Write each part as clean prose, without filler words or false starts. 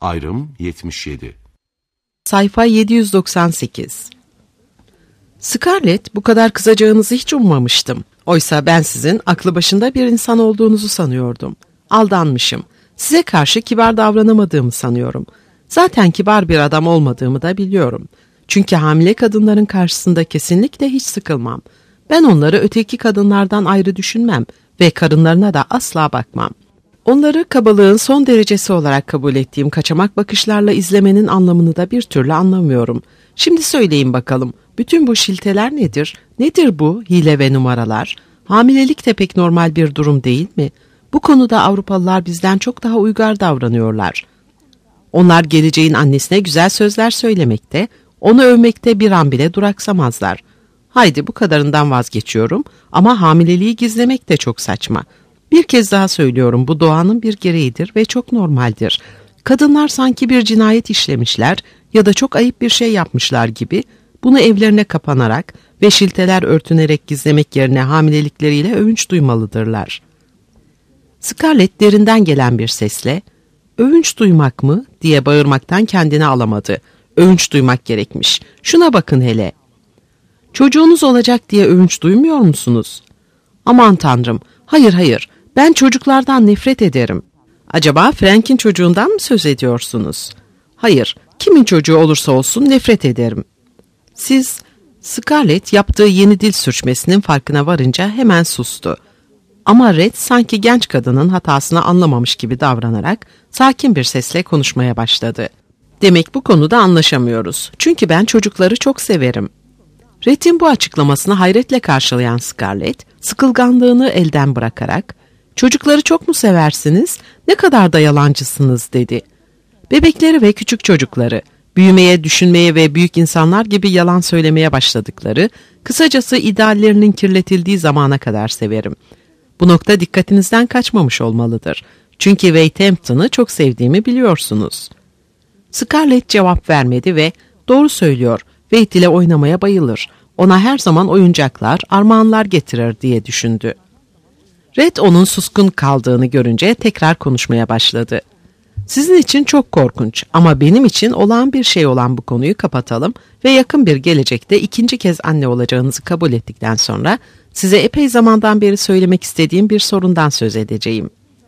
Ayrım 77. Sayfa 798. Scarlett, bu kadar kızacağınızı hiç ummamıştım. Oysa ben sizin aklı başında bir insan olduğunuzu sanıyordum. Aldanmışım. Size karşı kibar davranamadığımı sanıyorum. Zaten kibar bir adam olmadığımı da biliyorum. Çünkü hamile kadınların karşısında kesinlikle hiç sıkılmam. Ben onları öteki kadınlardan ayrı düşünmem ve karınlarına da asla bakmam. Onları kabalığın son derecesi olarak kabul ettiğim kaçamak bakışlarla izlemenin anlamını da bir türlü anlamıyorum. Şimdi söyleyin bakalım, bütün bu şilteler nedir? Nedir bu hile ve numaralar? Hamilelik de pek normal bir durum değil mi? Bu konuda Avrupalılar bizden çok daha uygar davranıyorlar. Onlar geleceğin annesine güzel sözler söylemekte, onu övmekte bir an bile duraksamazlar. Haydi bu kadarından vazgeçiyorum ama hamileliği gizlemek de çok saçma. Bir kez daha söylüyorum, bu doğanın bir gereğidir ve çok normaldir. Kadınlar sanki bir cinayet işlemişler ya da çok ayıp bir şey yapmışlar gibi bunu evlerine kapanarak ve şilteler örtünerek gizlemek yerine hamilelikleriyle övünç duymalıdırlar. Scarlett derinden gelen bir sesle "Övünç duymak mı?" diye bağırmaktan kendini alamadı. Övünç duymak gerekmiş. Şuna bakın hele. Çocuğunuz olacak diye övünç duymuyor musunuz? Aman tanrım, hayır, ben çocuklardan nefret ederim. Acaba Frank'in çocuğundan mı söz ediyorsunuz? Hayır, kimin çocuğu olursa olsun nefret ederim. Scarlett yaptığı yeni dil sürçmesinin farkına varınca hemen sustu. Ama Red sanki genç kadının hatasını anlamamış gibi davranarak sakin bir sesle konuşmaya başladı. Demek bu konuda anlaşamıyoruz. Çünkü ben çocukları çok severim. Red'in bu açıklamasını hayretle karşılayan Scarlett, sıkılganlığını elden bırakarak, "Çocukları çok mu seversiniz? Ne kadar da yalancısınız," dedi. Bebekleri ve küçük çocukları, büyümeye, düşünmeye ve büyük insanlar gibi yalan söylemeye başladıkları, kısacası ideallerinin kirletildiği zamana kadar severim. Bu nokta dikkatinizden kaçmamış olmalıdır. Çünkü Wade Hampton'ı çok sevdiğimi biliyorsunuz. Scarlett cevap vermedi ve "Doğru söylüyor, Wade ile oynamaya bayılır. Ona her zaman oyuncaklar, armağanlar getirir," diye düşündü. Red onun suskun kaldığını görünce tekrar konuşmaya başladı. "Sizin için çok korkunç ama benim için olağan bir şey olan bu konuyu kapatalım ve yakın bir gelecekte ikinci kez anne olacağınızı kabul ettikten sonra size epey zamandan beri söylemek istediğim bir sorundan söz edeceğim.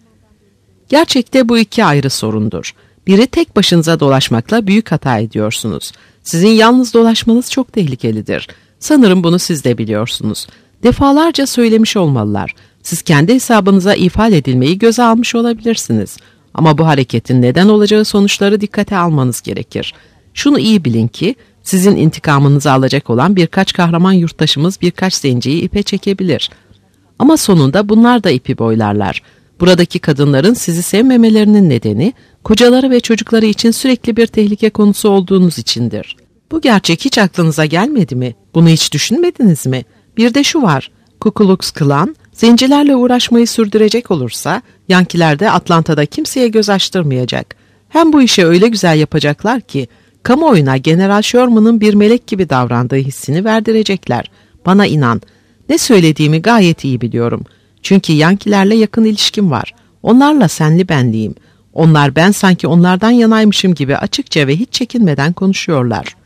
Gerçekte bu iki ayrı sorundur. Biri, tek başınıza dolaşmakla büyük hata ediyorsunuz. Sizin yalnız dolaşmanız çok tehlikelidir. Sanırım bunu siz de biliyorsunuz. Defalarca söylemiş olmalılar. Siz kendi hesabınıza ifade edilmeyi göze almış olabilirsiniz. Ama bu hareketin neden olacağı sonuçları dikkate almanız gerekir. Şunu iyi bilin ki, sizin intikamınızı alacak olan birkaç kahraman yurttaşımız birkaç zenciyi ipe çekebilir. Ama sonunda bunlar da ipi boylarlar. Buradaki kadınların sizi sevmemelerinin nedeni, kocaları ve çocukları için sürekli bir tehlike konusu olduğunuz içindir. Bu gerçek hiç aklınıza gelmedi mi? Bunu hiç düşünmediniz mi? Bir de şu var, Ku Klux Klan, zencilerle uğraşmayı sürdürecek olursa, Yankiler de Atlanta'da kimseye göz açtırmayacak. Hem bu işi öyle güzel yapacaklar ki, kamuoyuna General Sherman'ın bir melek gibi davrandığı hissini verdirecekler. Bana inan, ne söylediğimi gayet iyi biliyorum. Çünkü Yankilerle yakın ilişkim var. Onlarla senli benliyim. Onlar, ben sanki onlardan yanaymışım gibi açıkça ve hiç çekinmeden konuşuyorlar.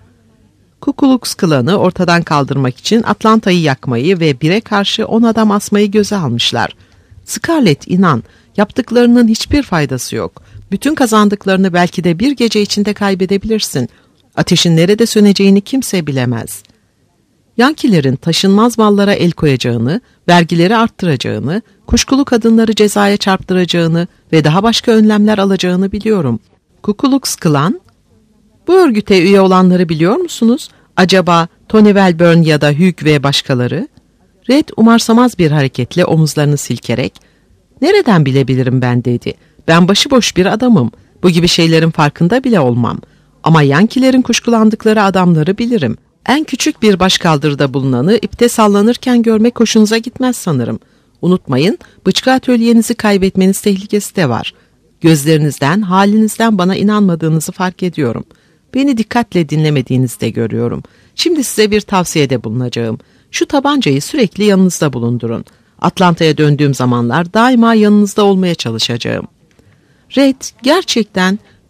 Ku Klux Klan'ı ortadan kaldırmak için Atlanta'yı yakmayı ve bire karşı 10 adam asmayı göze almışlar. Scarlett, inan, yaptıklarının hiçbir faydası yok. Bütün kazandıklarını belki de bir gece içinde kaybedebilirsin. Ateşin nerede söneceğini kimse bilemez. Yankilerin taşınmaz mallara el koyacağını, vergileri arttıracağını, kuşkulu kadınları cezaya çarptıracağını ve daha başka önlemler alacağını biliyorum. Ku Klux Klan, bu örgüte üye olanları biliyor musunuz? Acaba Tony Wellburn ya da Hugh ve başkaları? Red umursamaz bir hareketle omuzlarını silkerek, "Nereden bilebilirim ben?" dedi. "Ben başıboş bir adamım. Bu gibi şeylerin farkında bile olmam. Ama Yankilerin kuşkulandıkları adamları bilirim. En küçük bir başkaldırıda bulunanı ipte sallanırken görmek hoşunuza gitmez sanırım. Unutmayın, bıçkı atölyenizi kaybetmeniz tehlikesi de var. Gözlerinizden, halinizden bana inanmadığınızı fark ediyorum. Beni dikkatle dinlemediğinizi de görüyorum. Şimdi size bir tavsiyede bulunacağım. Şu tabancayı sürekli yanınızda bulundurun. Atlanta'ya döndüğüm zamanlar daima yanınızda olmaya çalışacağım." Red, gerçekten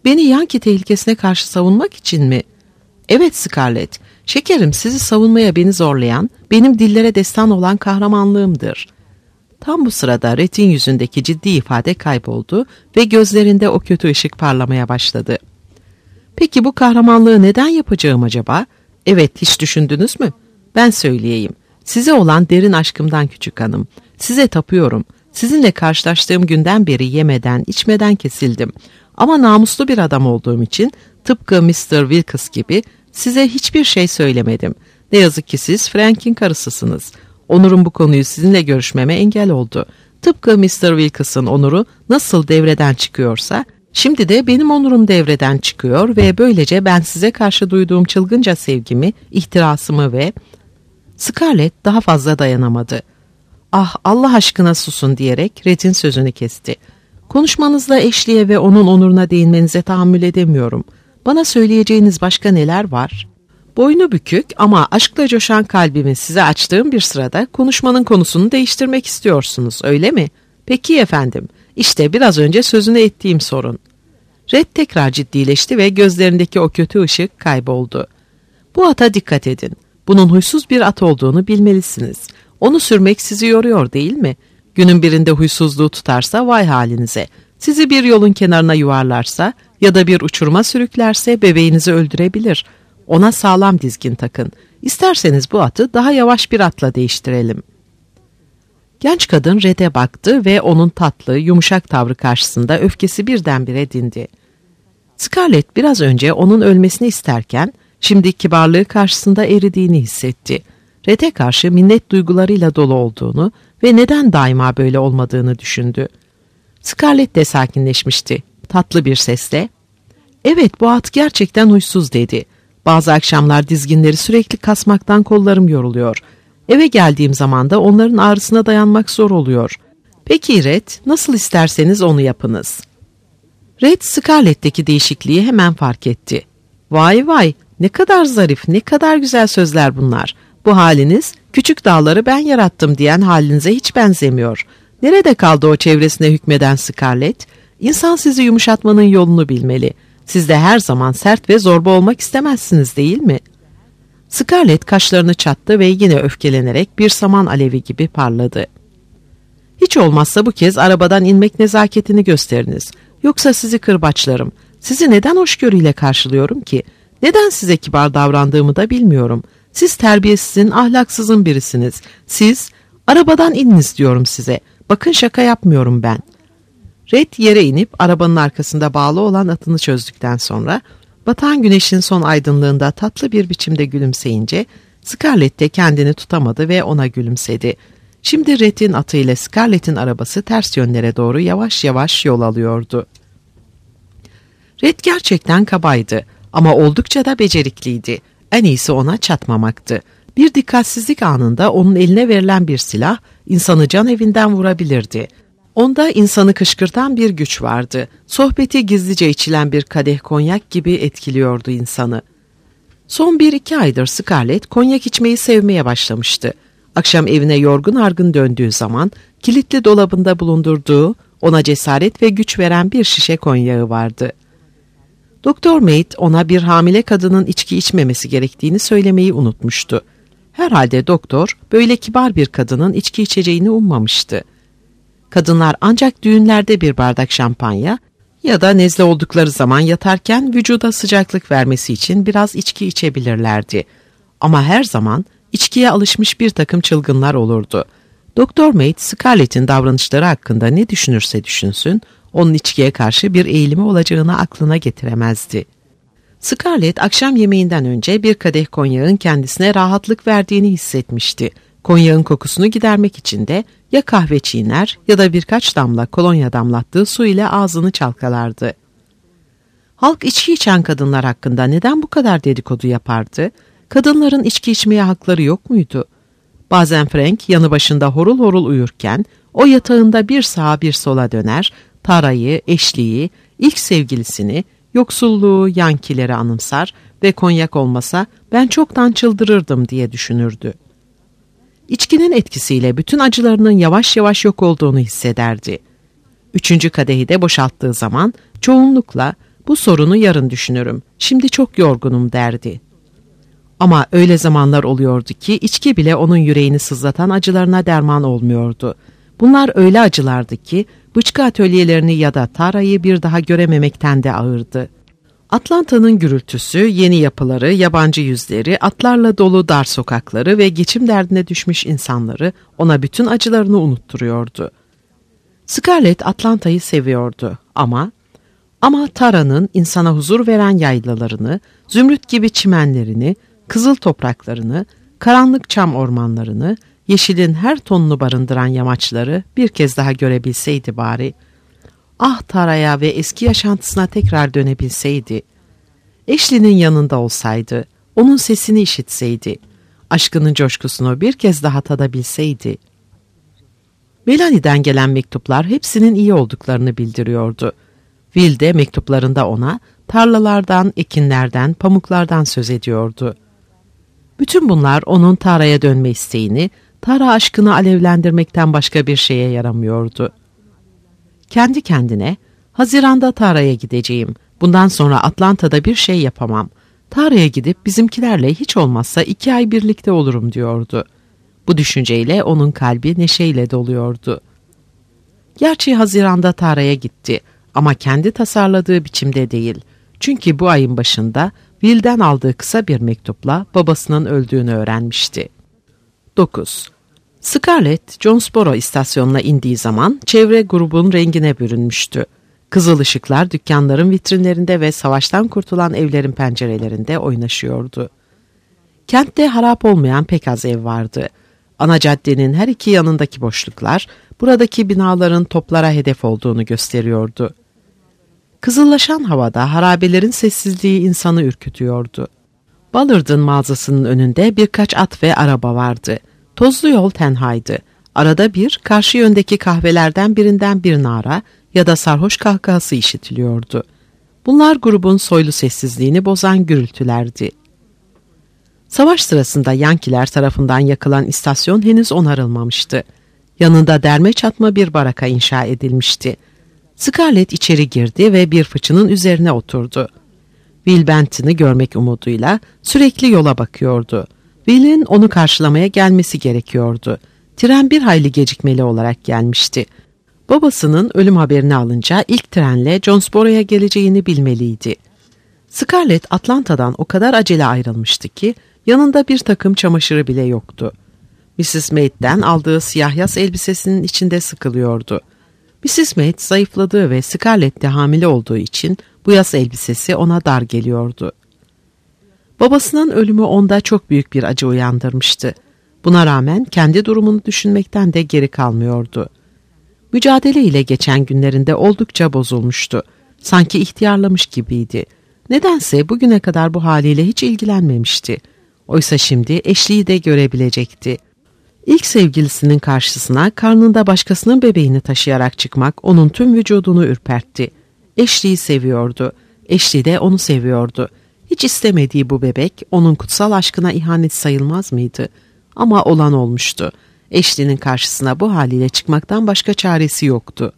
Beni Yankee tehlikesine karşı savunmak için mi? Evet Scarlett, şekerim, sizi savunmaya beni zorlayan, benim dillere destan olan kahramanlığımdır. Tam bu sırada Red'in yüzündeki ciddi ifade kayboldu ve gözlerinde o kötü ışık parlamaya başladı. Peki bu kahramanlığı neden yapacağım acaba? Evet, hiç düşündünüz mü? Ben söyleyeyim. Size olan derin aşkımdan küçük hanım. Size tapıyorum. Sizinle karşılaştığım günden beri yemeden, içmeden kesildim. Ama namuslu bir adam olduğum için tıpkı Mr. Wilkes gibi size hiçbir şey söylemedim. Ne yazık ki siz Frank'in karısısınız. Onur'un bu konuyu sizinle görüşmeme engel oldu. Tıpkı Mr. Wilkes'ın onuru nasıl devreden çıkıyorsa, şimdi de benim onurum devreden çıkıyor ve böylece ben size karşı duyduğum çılgınca sevgimi, ihtirasımı ve... Scarlett daha fazla dayanamadı. Ah, Allah aşkına susun diyerek Red'in sözünü kesti. Konuşmanızla eşliğe ve onun onuruna değinmenize tahammül edemiyorum. Bana söyleyeceğiniz başka neler var? Boynu bükük ama aşkla coşan kalbimi size açtığım bir sırada konuşmanın konusunu değiştirmek istiyorsunuz, öyle mi? Peki efendim, işte biraz önce sözünü ettiğim sorun. Red tekrar ciddileşti ve gözlerindeki o kötü ışık kayboldu. Bu ata dikkat edin. Bunun huysuz bir at olduğunu bilmelisiniz. Onu sürmek sizi yoruyor değil mi? Günün birinde huysuzluğu tutarsa vay halinize. Sizi bir yolun kenarına yuvarlarsa ya da bir uçuruma sürüklerse bebeğinizi öldürebilir. Ona sağlam dizgin takın. İsterseniz bu atı daha yavaş bir atla değiştirelim. Genç kadın Red'e baktı ve onun tatlı, yumuşak tavrı karşısında öfkesi birdenbire dindi. Scarlett biraz önce onun ölmesini isterken, şimdi kibarlığı karşısında eridiğini hissetti. Red'e karşı minnet duygularıyla dolu olduğunu ve neden daima böyle olmadığını düşündü. Scarlett de sakinleşmişti. Tatlı bir sesle, "Evet, bu at gerçekten huysuz," dedi. "Bazı akşamlar dizginleri sürekli kasmaktan kollarım yoruluyor. Eve geldiğim zaman da onların ağrısına dayanmak zor oluyor. Peki Red, nasıl isterseniz onu yapınız." Red, Scarlett'teki değişikliği hemen fark etti. "Vay vay, ne kadar zarif, ne kadar güzel sözler bunlar. Bu haliniz, küçük dağları ben yarattım diyen halinize hiç benzemiyor. Nerede kaldı o çevresine hükmeden Scarlett? İnsan sizi yumuşatmanın yolunu bilmeli. Siz de her zaman sert ve zorba olmak istemezsiniz değil mi?" Scarlett kaşlarını çattı ve yine öfkelenerek bir saman alevi gibi parladı. "Hiç olmazsa bu kez arabadan inmek nezaketini gösteriniz. Yoksa sizi kırbaçlarım. Sizi neden hoşgörüyle karşılıyorum ki? Neden size kibar davrandığımı da bilmiyorum. Siz terbiyesizin, ahlaksızın birisiniz. Siz, arabadan ininiz diyorum size. Bakın, şaka yapmıyorum ben." Red yere inip arabanın arkasında bağlı olan atını çözdükten sonra batan güneşin son aydınlığında tatlı bir biçimde gülümseyince Scarlett de kendini tutamadı ve ona gülümsedi. Şimdi Red'in atı ile Scarlett'in arabası ters yönlere doğru yavaş yavaş yol alıyordu. Red gerçekten kabaydı ama oldukça da becerikliydi. En iyisi ona çatmamaktı. Bir dikkatsizlik anında onun eline verilen bir silah insanı can evinden vurabilirdi. Onda insanı kışkırtan bir güç vardı. Sohbeti gizlice içilen bir kadeh konyak gibi etkiliyordu insanı. Son 1-2 aydır Scarlett konyak içmeyi sevmeye başlamıştı. Akşam evine yorgun argın döndüğü zaman kilitli dolabında bulundurduğu, ona cesaret ve güç veren bir şişe konyağı vardı. Doktor Maid ona bir hamile kadının içki içmemesi gerektiğini söylemeyi unutmuştu. Herhalde doktor böyle kibar bir kadının içki içeceğini ummamıştı. Kadınlar ancak düğünlerde bir bardak şampanya ya da nezle oldukları zaman yatarken vücuda sıcaklık vermesi için biraz içki içebilirlerdi. Ama her zaman içkiye alışmış bir takım çılgınlar olurdu. Doktor Maid, Scarlett'in davranışları hakkında ne düşünürse düşünsün, onun içkiye karşı bir eğilimi olacağını aklına getiremezdi. Scarlett akşam yemeğinden önce bir kadeh konyağın kendisine rahatlık verdiğini hissetmişti. Konyağın kokusunu gidermek için de ya kahve çiğner ya da birkaç damla kolonya damlattığı su ile ağzını çalkalardı. Halk içki içen kadınlar hakkında neden bu kadar dedikodu yapardı? Kadınların içki içmeye hakları yok muydu? Bazen Frank yanı başında horul horul uyurken o yatağında bir sağa bir sola döner, Tara'yı, eşliği, ilk sevgilisini, yoksulluğu, yankileri anımsar ve konyak olmasa ben çoktan çıldırırdım diye düşünürdü. İçkinin etkisiyle bütün acılarının yavaş yavaş yok olduğunu hissederdi. 3. kadehi de boşalttığı zaman çoğunlukla Bu sorunu yarın düşünürüm. Şimdi çok yorgunum derdi. Ama öyle zamanlar oluyordu ki içki bile onun yüreğini sızlatan acılarına derman olmuyordu. Bunlar öyle acılardı ki bıçkı atölyelerini ya da Tara'yı bir daha görememekten de ağırdı. Atlanta'nın gürültüsü, yeni yapıları, yabancı yüzleri, atlarla dolu dar sokakları ve geçim derdine düşmüş insanları ona bütün acılarını unutturuyordu. Scarlett Atlanta'yı seviyordu ama Tara'nın insana huzur veren yaylalarını, zümrüt gibi çimenlerini, kızıl topraklarını, karanlık çam ormanlarını, yeşilin her tonunu barındıran yamaçları bir kez daha görebilseydi bari. Ah Tara'ya ve eski yaşantısına tekrar dönebilseydi. Ashley'nin yanında olsaydı, onun sesini işitseydi, aşkının coşkusunu bir kez daha tadabilseydi. Melanie'den gelen mektuplar hepsinin iyi olduklarını bildiriyordu. Will de mektuplarında ona tarlalardan, ekinlerden, pamuklardan söz ediyordu. Bütün bunlar onun Tara'ya dönme isteğini, Tara aşkını alevlendirmekten başka bir şeye yaramıyordu. Kendi kendine, Haziran'da Tara'ya gideceğim, bundan sonra Atlanta'da bir şey yapamam, Tara'ya gidip bizimkilerle hiç olmazsa 2 ay birlikte olurum diyordu. Bu düşünceyle onun kalbi neşeyle doluyordu. Gerçi Haziran'da Tara'ya gitti ama kendi tasarladığı biçimde değil. Çünkü bu ayın başında Will'den aldığı kısa bir mektupla babasının öldüğünü öğrenmişti. 9. Scarlett, Jonesboro istasyonuna indiği zaman çevre grubun rengine bürünmüştü. Kızıl ışıklar dükkanların vitrinlerinde ve savaştan kurtulan evlerin pencerelerinde oynaşıyordu. Kentte harap olmayan pek az ev vardı. Ana caddenin her iki yanındaki boşluklar, buradaki binaların toplara hedef olduğunu gösteriyordu. Kızıllaşan havada harabelerin sessizliği insanı ürkütüyordu. Ballard'ın mağazasının önünde birkaç at ve araba vardı. Tozlu yol tenhaydı. Arada bir, karşı yöndeki kahvelerden birinden bir nara ya da sarhoş kahkahası işitiliyordu. Bunlar grubun soylu sessizliğini bozan gürültülerdi. Savaş sırasında Yankiler tarafından yakılan istasyon henüz onarılmamıştı. Yanında derme çatma bir baraka inşa edilmişti. Scarlett içeri girdi ve bir fıçının üzerine oturdu. Will Benton'ı görmek umuduyla sürekli yola bakıyordu. Will'in onu karşılamaya gelmesi gerekiyordu. Tren bir hayli gecikmeli olarak gelmişti. Babasının ölüm haberini alınca ilk trenle Jonesboro'ya geleceğini bilmeliydi. Scarlett Atlanta'dan o kadar acele ayrılmıştı ki yanında bir takım çamaşırı bile yoktu. Mrs. Maid'den aldığı siyah yas elbisesinin içinde sıkılıyordu. Mrs. Maid zayıfladığı ve Scarlett de hamile olduğu için bu yas elbisesi ona dar geliyordu. Babasının ölümü onda çok büyük bir acı uyandırmıştı. Buna rağmen kendi durumunu düşünmekten de geri kalmıyordu. Mücadele ile geçen günlerinde oldukça bozulmuştu. Sanki ihtiyarlamış gibiydi. Nedense bugüne kadar bu haliyle hiç ilgilenmemişti. Oysa şimdi Ashley'i de görebilecekti. İlk sevgilisinin karşısına karnında başkasının bebeğini taşıyarak çıkmak onun tüm vücudunu ürpertti. Ashley'i seviyordu. Ashley de onu seviyordu. Hiç istemediği bu bebek onun kutsal aşkına ihanet sayılmaz mıydı? Ama olan olmuştu. Ashley'nin karşısına bu haliyle çıkmaktan başka çaresi yoktu.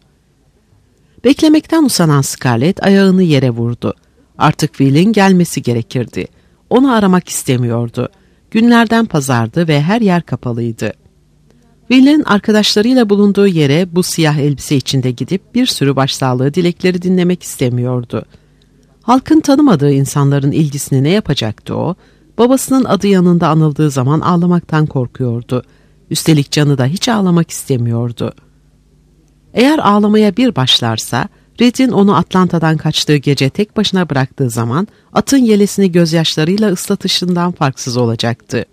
Beklemekten usanan Scarlett ayağını yere vurdu. Artık Will'in gelmesi gerekirdi. Onu aramak istemiyordu. Günlerden pazardı ve her yer kapalıydı. Will'in arkadaşlarıyla bulunduğu yere bu siyah elbise içinde gidip bir sürü başsağlığı dilekleri dinlemek istemiyordu. Halkın tanımadığı insanların ilgisini ne yapacaktı o? Babasının adı yanında anıldığı zaman ağlamaktan korkuyordu. Üstelik canı da hiç ağlamak istemiyordu. Eğer ağlamaya bir başlarsa, Red'in onu Atlanta'dan kaçtığı gece tek başına bıraktığı zaman atın yelesini gözyaşlarıyla ıslatışından farksız olacaktı.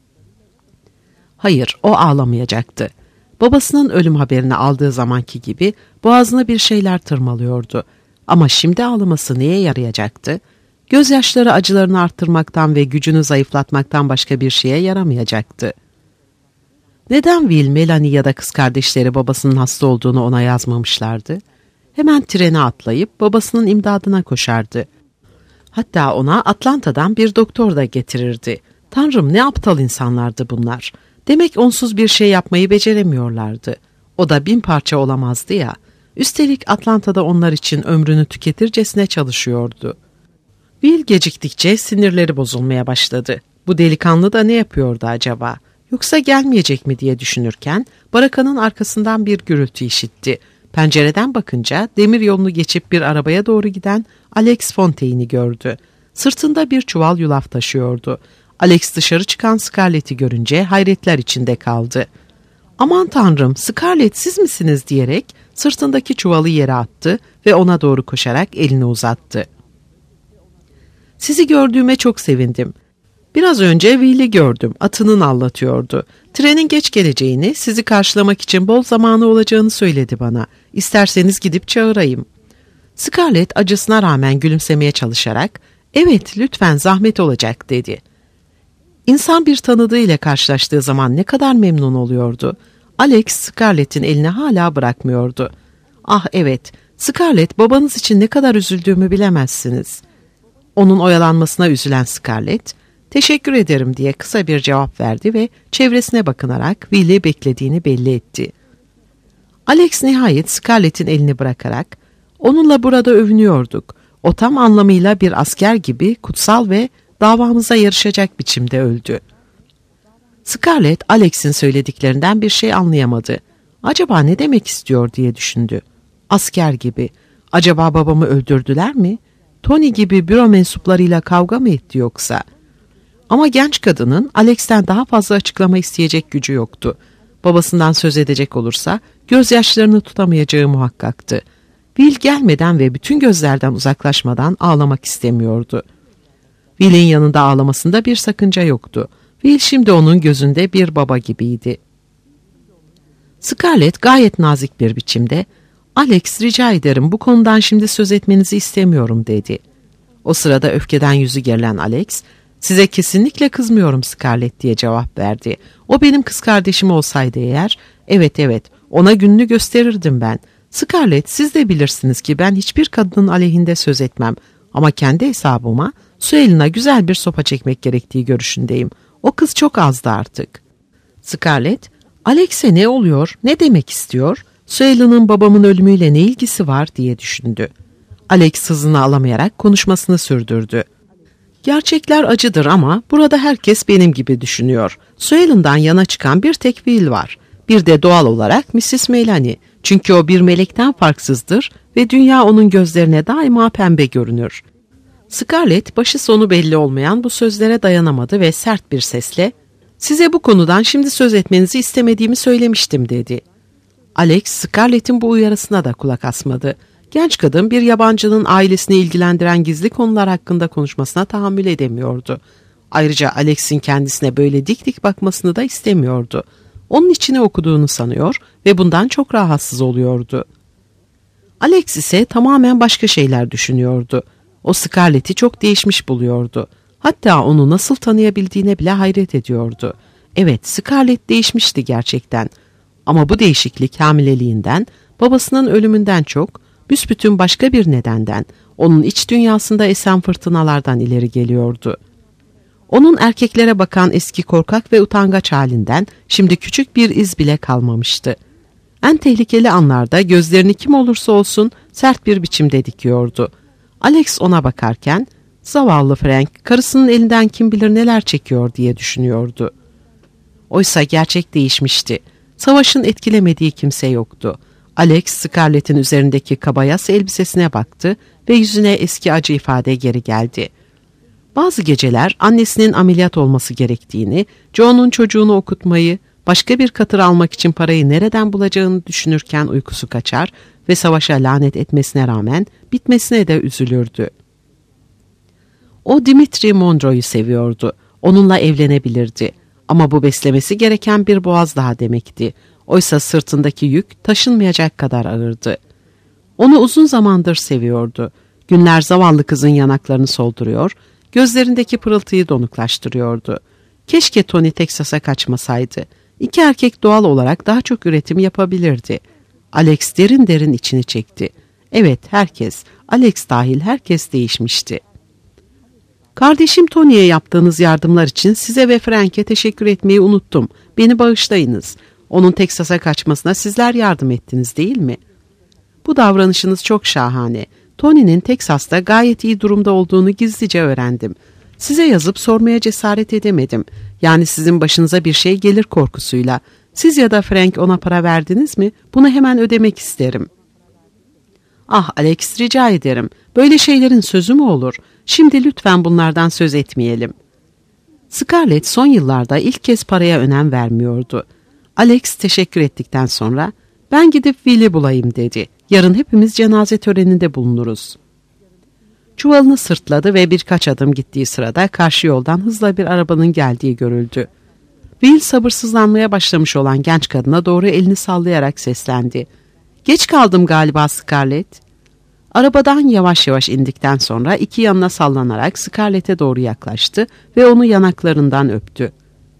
Hayır, o ağlamayacaktı. Babasının ölüm haberini aldığı zamanki gibi boğazına bir şeyler tırmalıyordu. Ama şimdi ağlaması neye yarayacaktı? Gözyaşları acılarını arttırmaktan ve gücünü zayıflatmaktan başka bir şeye yaramayacaktı. Neden Will, Melanie ya da kız kardeşleri babasının hasta olduğunu ona yazmamışlardı? Hemen trene atlayıp babasının imdadına koşardı. Hatta ona Atlanta'dan bir doktor da getirirdi. Tanrım, ne aptal insanlardı bunlar. Demek onsuz bir şey yapmayı beceremiyorlardı. O da 1000 parça olamazdı ya. Üstelik Atlanta'da onlar için ömrünü tüketircesine çalışıyordu. Will geciktikçe sinirleri bozulmaya başladı. Bu delikanlı da ne yapıyordu acaba? Yoksa gelmeyecek mi diye düşünürken barakanın arkasından bir gürültü işitti. Pencereden bakınca demir yolunu geçip bir arabaya doğru giden Alex Fontaine'i gördü. Sırtında bir çuval yulaf taşıyordu. Alex dışarı çıkan Scarlett'i görünce hayretler içinde kaldı. "Aman tanrım, Scarlett siz misiniz?" diyerek sırtındaki çuvalı yere attı ve ona doğru koşarak elini uzattı. "Sizi gördüğüme çok sevindim. Biraz önce Will'i gördüm, atını nallatıyordu. Trenin geç geleceğini, sizi karşılamak için bol zamanı olacağını söyledi bana. İsterseniz gidip çağırayım." Scarlett acısına rağmen gülümsemeye çalışarak, "Evet, lütfen, zahmet olacak," dedi. İnsan bir tanıdığı ile karşılaştığı zaman ne kadar memnun oluyordu. Alex, Scarlett'in elini hala bırakmıyordu. "Ah evet, Scarlett, babanız için ne kadar üzüldüğümü bilemezsiniz." Onun oyalanmasına üzülen Scarlett, "Teşekkür ederim," diye kısa bir cevap verdi ve çevresine bakınarak Will'i beklediğini belli etti. Alex nihayet Scarlett'in elini bırakarak, "Onunla burada övünüyorduk. O tam anlamıyla bir asker gibi kutsal ve davamıza yarışacak biçimde öldü." Scarlett, Alex'in söylediklerinden bir şey anlayamadı. Acaba ne demek istiyor diye düşündü. Asker gibi. Acaba babamı öldürdüler mi? Tony gibi büro mensuplarıyla kavga mı etti yoksa? Ama genç kadının Alex'ten daha fazla açıklama isteyecek gücü yoktu. Babasından söz edecek olursa gözyaşlarını tutamayacağı muhakkaktı. Will gelmeden ve bütün gözlerden uzaklaşmadan ağlamak istemiyordu. Will'in yanında ağlamasında bir sakınca yoktu. Will şimdi onun gözünde bir baba gibiydi. Scarlett gayet nazik bir biçimde, "Alex, rica ederim, bu konudan şimdi söz etmenizi istemiyorum," dedi. O sırada öfkeden yüzü gerilen Alex, "Size kesinlikle kızmıyorum Scarlett," diye cevap verdi. "O benim kız kardeşim olsaydı eğer, evet, ona gününü gösterirdim ben. Scarlett, siz de bilirsiniz ki ben hiçbir kadının aleyhinde söz etmem. Ama kendi hesabıma Suel'ina güzel bir sopa çekmek gerektiği görüşündeyim. O kız çok azdı artık." Scarlett, "Alex'e ne oluyor, ne demek istiyor? Suelina'nın babamın ölümüyle ne ilgisi var?" diye düşündü. Alex hızını alamayarak konuşmasını sürdürdü. "Gerçekler acıdır ama burada herkes benim gibi düşünüyor. Suelina'dan yana çıkan bir tek Will var. Bir de doğal olarak Mrs. Melanie. Çünkü o bir melekten farksızdır ve dünya onun gözlerine daima pembe görünür." Scarlett başı sonu belli olmayan bu sözlere dayanamadı ve sert bir sesle, "Size bu konudan şimdi söz etmenizi istemediğimi söylemiştim," dedi. Alex, Scarlett'in bu uyarısına da kulak asmadı. Genç kadın bir yabancının ailesini ilgilendiren gizli konular hakkında konuşmasına tahammül edemiyordu. Ayrıca Alex'in kendisine böyle dik dik bakmasını da istemiyordu. Onun içine okuduğunu sanıyor ve bundan çok rahatsız oluyordu. Alex ise tamamen başka şeyler düşünüyordu. O Scarlett'i çok değişmiş buluyordu. Hatta onu nasıl tanıyabildiğine bile hayret ediyordu. Evet, Scarlett değişmişti gerçekten. Ama bu değişiklik hamileliğinden, babasının ölümünden çok, büsbütün başka bir nedenden, onun iç dünyasında esen fırtınalardan ileri geliyordu. Onun erkeklere bakan eski korkak ve utangaç halinden şimdi küçük bir iz bile kalmamıştı. En tehlikeli anlarda gözlerini kim olursa olsun sert bir biçimde dikiyordu. Alex ona bakarken, "Zavallı Frank, karısının elinden kim bilir neler çekiyor," diye düşünüyordu. Oysa gerçek değişmişti. Savaşın etkilemediği kimse yoktu. Alex, Scarlett'in üzerindeki kabayas elbisesine baktı ve yüzüne eski acı ifade geri geldi. Bazı geceler annesinin ameliyat olması gerektiğini, John'un çocuğunu okutmayı, başka bir katır almak için parayı nereden bulacağını düşünürken uykusu kaçar ve savaşa lanet etmesine rağmen bitmesine de üzülürdü. O Dimitri Monroe'yu seviyordu. Onunla evlenebilirdi. Ama bu beslemesi gereken bir boğaz daha demekti. Oysa sırtındaki yük taşınmayacak kadar ağırdı. Onu uzun zamandır seviyordu. Günler zavallı kızın yanaklarını solduruyor, gözlerindeki pırıltıyı donuklaştırıyordu. Keşke Tony Texas'a kaçmasaydı. İki erkek doğal olarak daha çok üretim yapabilirdi. Alex derin derin içini çekti. Evet, herkes, Alex dahil herkes değişmişti. "Kardeşim Tony'ye yaptığınız yardımlar için size ve Frank'e teşekkür etmeyi unuttum. Beni bağışlayınız. Onun Texas'a kaçmasına sizler yardım ettiniz değil mi?" Bu davranışınız çok şahane. Tony'nin Teksas'ta gayet iyi durumda olduğunu gizlice öğrendim. Size yazıp sormaya cesaret edemedim. Yani sizin başınıza bir şey gelir korkusuyla. Siz ya da Frank ona para verdiniz mi? Bunu hemen ödemek isterim. Ah Alex, rica ederim. Böyle şeylerin sözü mü olur? Şimdi lütfen bunlardan söz etmeyelim. Scarlett son yıllarda ilk kez paraya önem vermiyordu. Alex teşekkür ettikten sonra ben gidip Will'i bulayım dedi. Yarın hepimiz cenaze töreninde bulunuruz. Çuvalını sırtladı ve birkaç adım gittiği sırada karşı yoldan hızla bir arabanın geldiği görüldü. Will sabırsızlanmaya başlamış olan genç kadına doğru elini sallayarak seslendi. Geç kaldım galiba Scarlett. Arabadan yavaş yavaş indikten sonra iki yanına sallanarak Scarlett'e doğru yaklaştı ve onu yanaklarından öptü.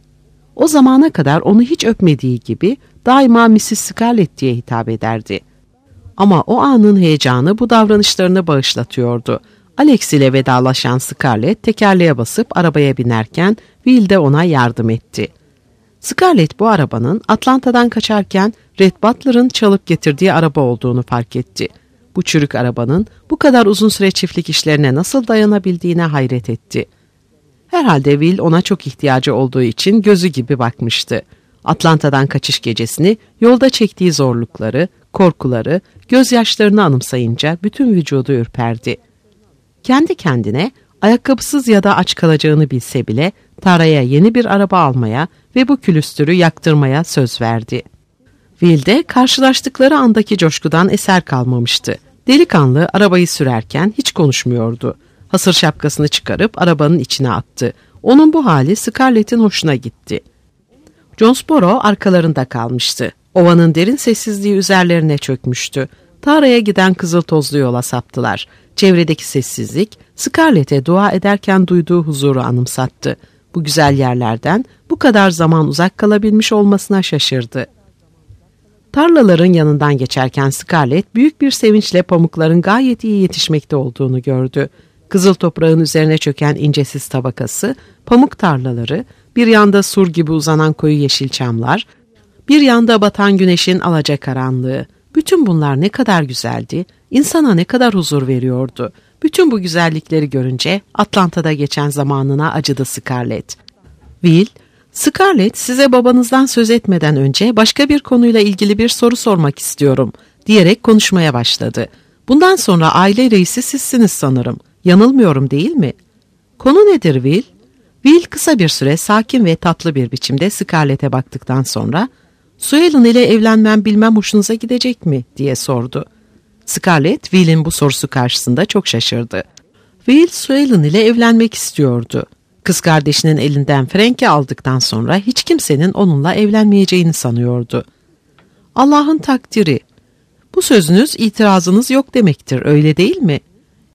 O zamana kadar onu hiç öpmediği gibi daima Mrs. Scarlett diye hitap ederdi. Ama o anın heyecanı bu davranışlarını bağışlatıyordu. Alex ile vedalaşan Scarlett tekerleğe basıp arabaya binerken Will de ona yardım etti. Scarlett bu arabanın Atlanta'dan kaçarken Red Butler'ın çalıp getirdiği araba olduğunu fark etti. Bu çürük arabanın bu kadar uzun süre çiftlik işlerine nasıl dayanabildiğine hayret etti. Herhalde Will ona çok ihtiyacı olduğu için gözü gibi bakmıştı. Atlanta'dan kaçış gecesini, yolda çektiği zorlukları, korkuları, gözyaşlarını anımsayınca bütün vücudu ürperdi. Kendi kendine ayakkabısız ya da aç kalacağını bilse bile Tara'ya yeni bir araba almaya ve bu külüstürü yaktırmaya söz verdi. Will de karşılaştıkları andaki coşkudan eser kalmamıştı. Delikanlı arabayı sürerken hiç konuşmuyordu. Hasır şapkasını çıkarıp arabanın içine attı. Onun bu hali Scarlett'in hoşuna gitti. Jonesboro arkalarında kalmıştı. Ovanın derin sessizliği üzerlerine çökmüştü. Tara'ya giden kızıl tozlu yola saptılar. Çevredeki sessizlik Scarlett'e dua ederken duyduğu huzuru anımsattı. Bu güzel yerlerden bu kadar zaman uzak kalabilmiş olmasına şaşırdı. Tarlaların yanından geçerken Scarlett büyük bir sevinçle pamukların gayet iyi yetişmekte olduğunu gördü. Kızıl toprağın üzerine çöken incesiz tabakası, pamuk tarlaları, bir yanda sur gibi uzanan koyu yeşil çamlar, bir yanda batan güneşin alacakaranlığı. Bütün bunlar ne kadar güzeldi, insana ne kadar huzur veriyordu. Bütün bu güzellikleri görünce Atlanta'da geçen zamanına acıdı Scarlett. Will, Scarlett, size babanızdan söz etmeden önce başka bir konuyla ilgili bir soru sormak istiyorum diyerek konuşmaya başladı. Bundan sonra aile reisi sizsiniz sanırım. Yanılmıyorum değil mi? Konu nedir Will? Will kısa bir süre sakin ve tatlı bir biçimde Scarlett'e baktıktan sonra Suellen ile evlenmem bilmem hoşunuza gidecek mi diye sordu. Scarlett Will'in bu sorusu karşısında çok şaşırdı. Will Suellen ile evlenmek istiyordu. Kız kardeşinin elinden Frank'i aldıktan sonra hiç kimsenin onunla evlenmeyeceğini sanıyordu. Allah'ın takdiri. Bu sözünüz itirazınız yok demektir, öyle değil mi?